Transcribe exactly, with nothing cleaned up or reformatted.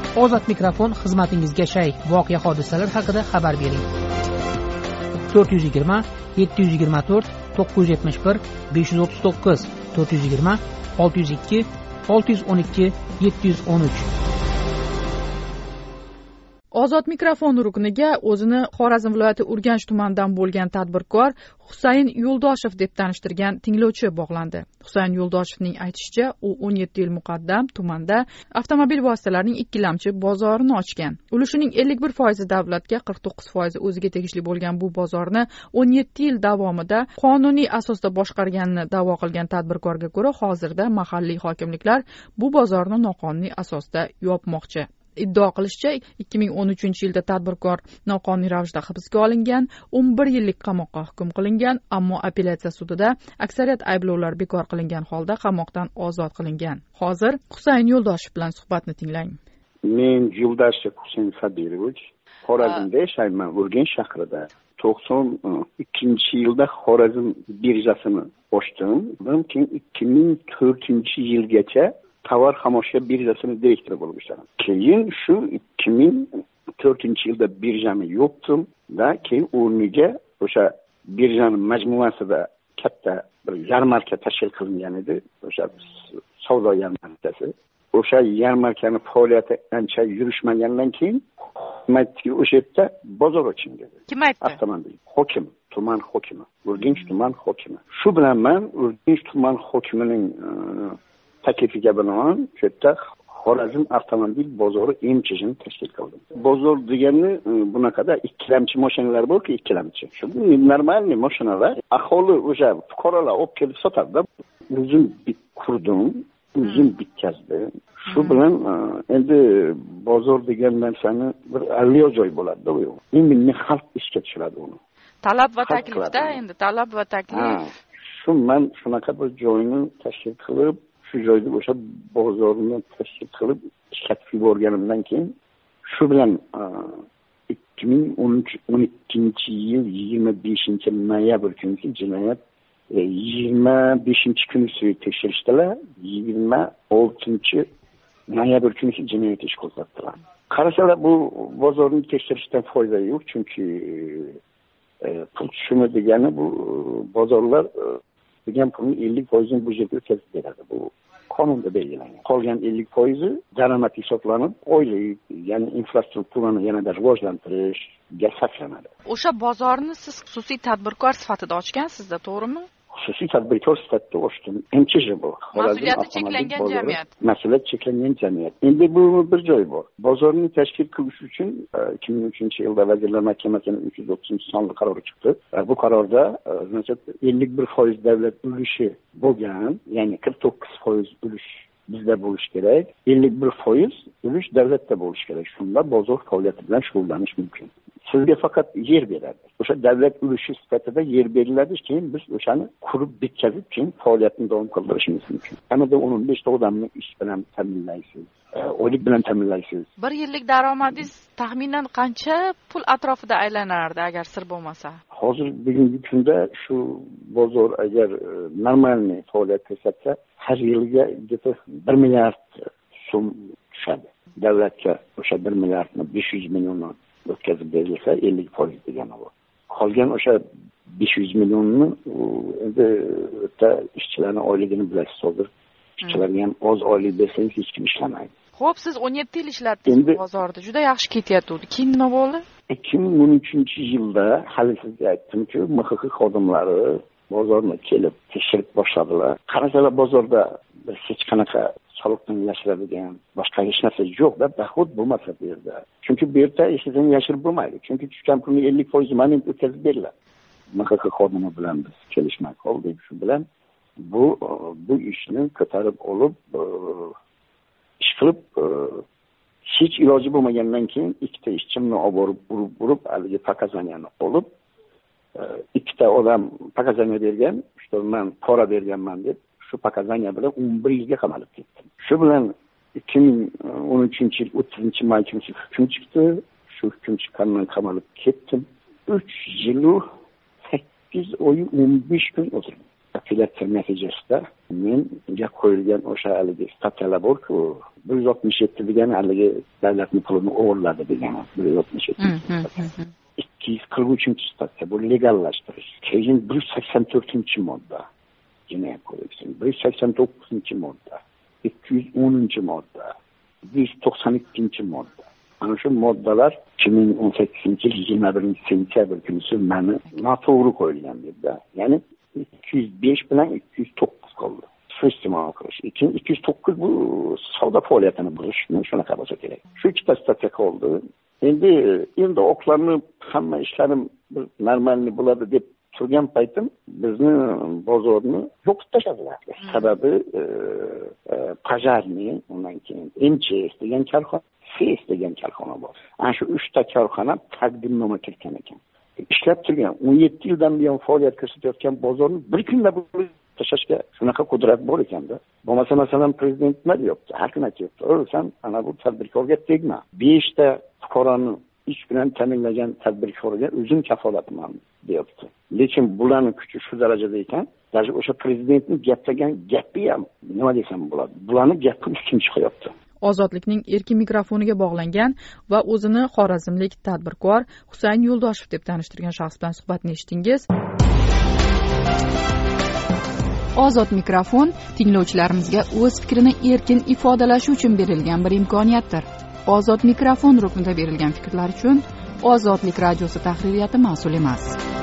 Ozod mikrofon xizmatingizga shay. Voqea hodisalar haqida xabar bering. to'rt yuz yigirma yetti yuz yigirma to'rt to'qqiz yuz yetmish bir besh yuz o'ttiz to'qqiz to'rt yuz yigirma olti yuz ikki olti yuz o'n ikki yetti yuz o'n uch. Ozod mikrofon rukniga o'zini Xorazm viloyati Urganch tumanidan bo'lgan tadbirkor Husayn Yo'ldoshev deb tanishtirgan tinglovchi bog'landi. Husayn Yo'ldoshevning aytishicha, u o'n yetti yil muqaddam tumanda avtomobil vositalarining ikkilamchi bozorini ochgan. Ulushining ellik bir foizi davlatga, qirq to'qqiz foizi o'ziga tegishli bo'lgan bu bozorni o'n yetti yil davomida qonuniy asosda boshqarganini da'vo qilgan tadbirkorga ko'ra, hozirda mahalliy hokimliklar bu bozorni noqonuniy asosda yopmoqchi. Iddio qilishicha, ikki ming o'n uchinchi yilda tadbirkor noqonuniy ravishda hibsga olingan, o'n bir yillik qamoqqa hukm qilingan, ammo apellyatsiya sudida aksariyat ayblovlar bekor qilingan holda qamoqdan ozod qilingan. Hozir Husayn Yo'ldoshev bilan suhbatni tinglang. Men Yo'ldoshev Husayn Sadirovich, Xorazmda yashayman, Urganch shahrida. to'qson ikkinchi yilda Xorazm birjasini ochdim. Keyin ikki ming to'rtinchi yilgacha tovar xomashyo birjasini direktori bo'lib ishladim. Keyin shu ikki ming to'rtinchi yilda birjani yopdim va keyin o'rniga o'sha birjani majmuasida katta bir yarmarka tashkil qilingan edi. O'sha savdo yarmarkasi. O'sha yarmarkani faoliyati ancha yurishmagandan keyin aytdiki, o'sha yerda bozor oching dedi. Kim aytdi? Avtomobil hokim, tuman hokimi, Urganch tuman hokimi. Shu bilan men Urganch tuman hokimining taklifiga binoan shu yerda Xorazm avtomobil bozori emchishini tashkil qildim. Bozor degani bunaqada ikkilamchi mashinalar borki, ikkilamchi. Shu normalniy mashinalar aholi o'sha fuqarolar olib kelib sotadi. O'zim qurdim, o'zim bitkazdim. Shu bilan endi bozor degan narsani bir alliyo joy bo'ladi-da u. Endi xalq ishga tushiradi uni. Talab va taklifda endi talab va taklif. Shu men shunaqa bir joyni tashkil qilib, shu joyda o'sha bozorni tashkil qilib ishlatib yuborganimdan keyin shu bilan ikki ming o'n ikkinchi yil yigirma beshinchi noyabr kuni jinoyat yigirma beshinchi kuni tekshirishdilar, yigirma oltinchi noyabr kuni jinoyat ish qo'zg'atdilar. Qarasalar bu bozorni tekshirishdan foyda yo'q, chunki pul tushumi degani bu bozorlar degan pulning ellik foizini budjetga o'tkazib beradi. Bu qonunda belgilangan. Qolgan ellik foizi daromad hisoblanib, oylik, ya'ni infrastrukturani yanada rivojlantirishga sarflanadi. O'sha bozorni siz xususiy tadbirkor sifatida ochgansizda, to'g'rimi? Xususiy tadbirkor sifatida ochdim. M Ch J bu. Mas'uliyati cheklangan jamiyat. Mas'uliyat cheklangan jamiyat. Endi bu bir joy bor. Bozorni tashkil qilish uchun ikki ming uchinchi yilda Vazirlar Mahkamasining uch yuz o'ttizinchi sonli qarori chiqdi. Bu qarorda ellik bir foiz davlat ulushi bo'lgan, ya'ni qirq to'qqiz foiz ulush bizda bo'lish kerak, ellik bir foiz ulush davlatda bo'lish kerak. Shunda bozor faoliyati bilan shug'ullanish mumkin. Sizga faqat yer beradi. O'sha davlat ulushi sifatida yer beriladi, keyin biz o'shani qurib bitkazib, keyin faoliyatni davom qildirishimiz mumkin. Kamida o'n besh ta odamni ish bilan ta'minlaysiz, oylik bilan ta'minlaysiz. Bir yillik daromadingiz taxminan qancha pul atrofida aylanardi agar sir bo'lmasa? Hozir bugungi kunda shu bozor agar normalniy faoliyat ko'rsatsa, har yilga bir milliard so'm tushadi. Davlatga o'sha bir milliardni besh yuz million o'tkazib berilsa, ellik foiz degani bu. Qolgan o'sha besh yuz millionni endi ishchilarning oyligini bilasiz, hozir ishchilarga ham oz oylik bersangiz hech kim ishlamaydi. Xo'p, siz o'n yetti yil ishlatdingiz bozorda, juda yaxshi ketyapti. Keyin nima bo'ldi? ikki ming o'n uchinchi yilda hali sizga aytdim-ku, M X X xodimlari bozorni kelib tekshirib boshladilar. Qarasalar bozorda hech qanaqa soliqdan yashiradigan boshqa hech narsa yo'q-da, doxod bo'lmasa bu yerda. Chunki bu yerda ishdan yashirib bo'lmaydi. Chunki tushgan pulning ellik foizi mana endi o'tkazib beriladi. M X X xodimi bilan biz kelishmay qoldik. Shu bilan bu bu ishni ko'tarib olib ish qilib hech iloji bo'lmagandan keyin ikkita ishchimni olib borib urib-urib haligi pakazaniyani olib ikkita odam pakazaniya bergan, shu men pora berganman deb shu pakazaniya bilan o'n bir yilga qamalib ketdim. Shu bilan ikki ming o'n uchinchi yil o'ttizinchi may kuni hukm chiqdi. Shu hukm chiqqandan qamalib ketdim. uch yil sakkiz oy o'n besh kun o'tirdim. apellyatsiya natijasida menga qo'yilgan o'sha haligi statyalar borku, bir yuz oltmish yetti degan haligi davlatning pulini o'g'irladi degan bir yuz oltmish yetti. ikki yuz qirq uchinchi statya bu legallashtirish. Keyin bir yuz sakson to'rtinchi modda. Jinoyat kodeksining bir yuz sakson to'qqizinchi modda, ikki yuz o'ninchi modda, bir yuz to'qson ikkinchi modda. Ana shu moddalar ikki ming o'n sakkizinchi yil yigirma birinchi sentyabr kuni meni noto'g'ri qo'yilgan dedi. Ya'ni ikki yuz besh bilan ikki yuz to'qqiz qoldi. Iste'mol qilish. Ikkinchi ikki yuz to'qqiz bu savdo faoliyatini buzishmi, shunaqa bo'lsa kerak. Shu ikkita statya qoldi. Endi endi oqlarni hamma ishlarim normalniy bo'ladi deb turgan paytim bizni bozorni yo'qib tashladilar. Sababi pajarni, undan keyin M C S degan korxona, C S degan korxona bor. Ana shu uchta korxona taqdimnoma kiritgan ekan. Ishlab turgan o'n yetti yildan buyon faoliyat ko'rsatayotgan bozorni bir kunda tashlashga shunaqa qudrat bor ekanda. Bo'lmasa masalan prezident nima deyapti? Har aytibdi. O'lsam ana bu tadbirkorga tegma. beshta fuqaroni ish bilan ta'minlagan tadbirkorga o'zim kafolatman deyapti. Lekin bularning kuchi shu darajada ekan, даже o'sha prezidentning gaplagan gapi ham nima desam bo'ladi? Bularning gapi ustun chiqyapti. Ozodlikning erkin mikrofoniga bog'langan va o'zini xorazmlik tadbirkor Husayn Yo'ldoshev deb tanishtirgan shaxs bilan suhbatni eshitdingiz. Ozod mikrofon tinglovchilarimizga o'z fikrini erkin ifodalashi uchun berilgan bir imkoniyatdir. Ozod mikrofon ruknida berilgan fikrlar uchun Ozodlik radiosi tahririyati mas'ul emas.